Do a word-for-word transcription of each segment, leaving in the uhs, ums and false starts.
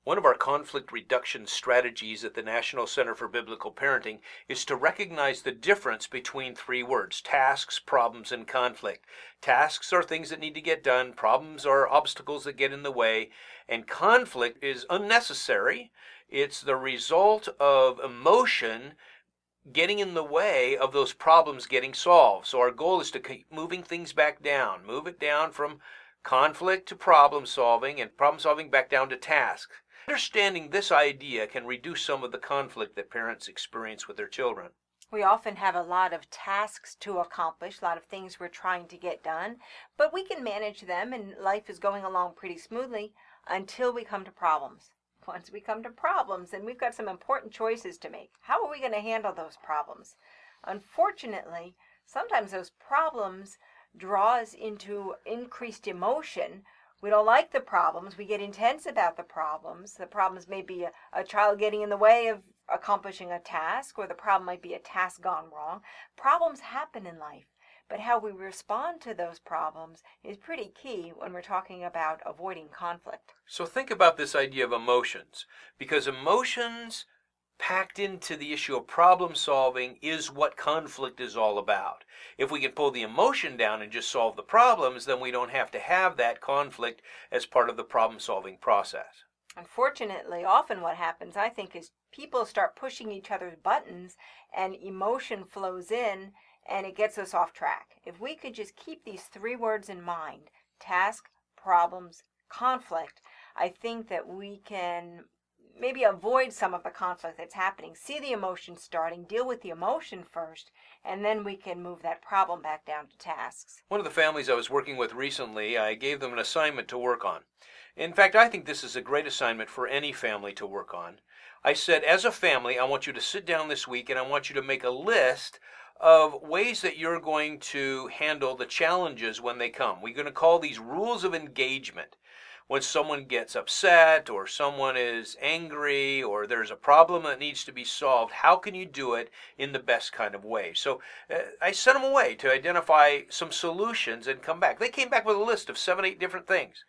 One of our conflict reduction strategies at the National Center for Biblical Parenting is to recognize the difference between three words: tasks, problems, and conflict. Tasks are things that need to get done. Problems are obstacles that get in the way. And conflict is unnecessary. It's the result of emotion getting in the way of those problems getting solved. So our goal is to keep moving things back down. Move it down from conflict to problem solving, and problem solving back down to tasks. Understanding this idea can reduce some of the conflict that parents experience with their children. We often have a lot of tasks to accomplish, a lot of things we're trying to get done, but we can manage them and life is going along pretty smoothly until we come to problems. Once we come to problems, then we've got some important choices to make. How are we going to handle those problems? Unfortunately, sometimes those problems draw us into increased emotion. We don't like the problems. We get intense about the problems. The problems may be a, a child getting in the way of accomplishing a task, or the problem might be a task gone wrong. Problems happen in life, but how we respond to those problems is pretty key when we're talking about avoiding conflict. So think about this idea of emotions, because emotions packed into the issue of problem solving is what conflict is all about. If we can pull the emotion down and just solve the problems, then we don't have to have that conflict as part of the problem solving process. Unfortunately, often what happens, I think, is people start pushing each other's buttons and emotion flows in and it gets us off track. If we could just keep these three words in mind, task, problems, conflict, I think that we can maybe avoid some of the conflict that's happening. See the emotion starting, deal with the emotion first, and then we can move that problem back down to tasks. One of the families I was working with recently, I gave them an assignment to work on. In fact, I think this is a great assignment for any family to work on. I said, as a family, I want you to sit down this week and I want you to make a list of ways that you're going to handle the challenges when they come. We're going to call these rules of engagement. When someone gets upset or someone is angry or there's a problem that needs to be solved, how can you do it in the best kind of way? So uh, I sent them away to identify some solutions and come back. They came back with a list of seven, eight different things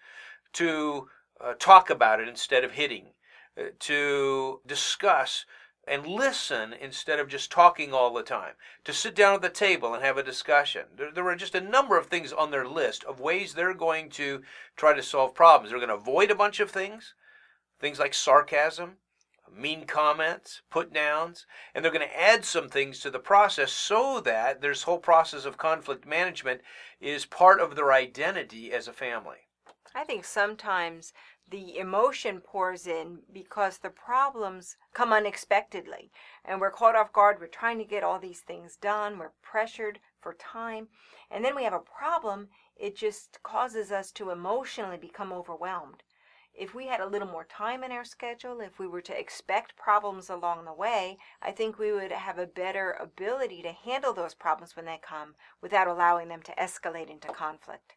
to uh, talk about it instead of hitting, uh, to discuss and listen instead of just talking all the time, to sit down at the table and have a discussion. There, there were just a number of things on their list of ways they're going to try to solve problems. They're going to avoid a bunch of things, things like sarcasm, mean comments, put downs, and they're going to add some things to the process so that this whole process of conflict management is part of their identity as a family. I think sometimes the emotion pours in because the problems come unexpectedly and we're caught off guard. We're trying to get all these things done. We're pressured for time. And then we have a problem. It just causes us to emotionally become overwhelmed. If we had a little more time in our schedule, if we were to expect problems along the way, I think we would have a better ability to handle those problems when they come without allowing them to escalate into conflict.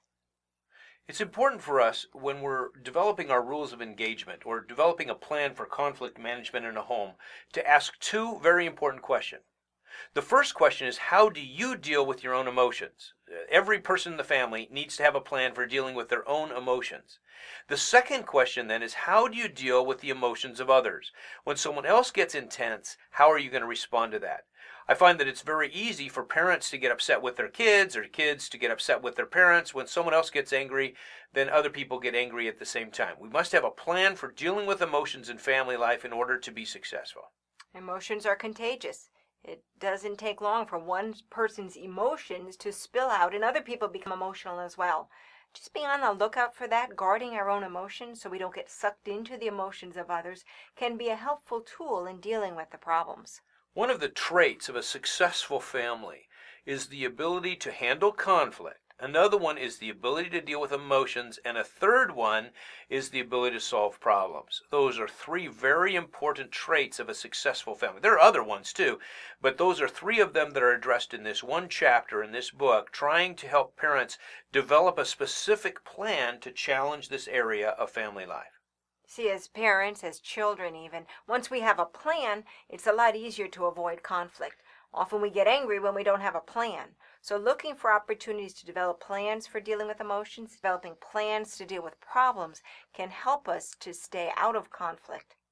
It's important for us when we're developing our rules of engagement or developing a plan for conflict management in a home to ask two very important questions. The first question is, how do you deal with your own emotions? Every person in the family needs to have a plan for dealing with their own emotions. The second question then is, how do you deal with the emotions of others? When someone else gets intense, how are you going to respond to that? I find that it's very easy for parents to get upset with their kids or kids to get upset with their parents. When someone else gets angry, then other people get angry at the same time. We must have a plan for dealing with emotions in family life in order to be successful. Emotions are contagious. It doesn't take long for one person's emotions to spill out and other people become emotional as well. Just being on the lookout for that, guarding our own emotions so we don't get sucked into the emotions of others, can be a helpful tool in dealing with the problems. One of the traits of a successful family is the ability to handle conflict. Another one is the ability to deal with emotions, and a third one is the ability to solve problems. Those are three very important traits of a successful family. There are other ones too, but those are three of them that are addressed in this one chapter in this book, trying to help parents develop a specific plan to challenge this area of family life. See, as parents, as children even, once we have a plan, it's a lot easier to avoid conflict. Often we get angry when we don't have a plan. So looking for opportunities to develop plans for dealing with emotions, developing plans to deal with problems can help us to stay out of conflict.